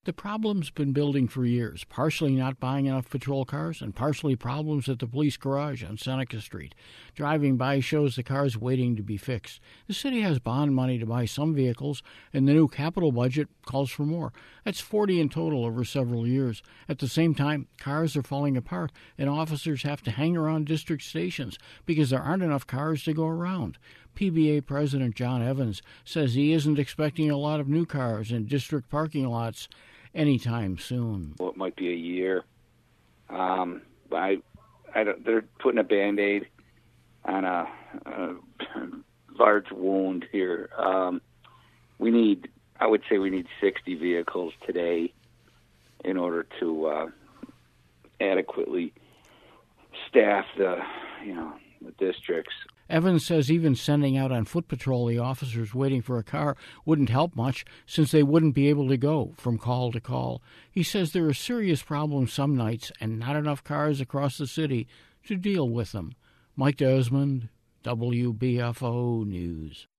The problem's been building for years, partially not buying enough patrol cars and partially problems at the police garage on Seneca Street. Driving by shows the cars waiting to be fixed. The city has bond money to buy some vehicles, and the new capital budget calls for more. That's 40 in total over several years. At the same time, cars are falling apart, and officers have to hang around district stations because there aren't enough cars to go around. PBA President John Evans says he isn't expecting a lot of new cars in district parking lots anytime soon. Well, it might be a year. They're putting a Band-Aid on a large wound here. I would say we need 60 vehicles today in order to adequately staff the districts. Evans says even sending out on foot patrol the officers waiting for a car wouldn't help much since they wouldn't be able to go from call to call. He says there are serious problems some nights and not enough cars across the city to deal with them. Mike Desmond, WBFO News.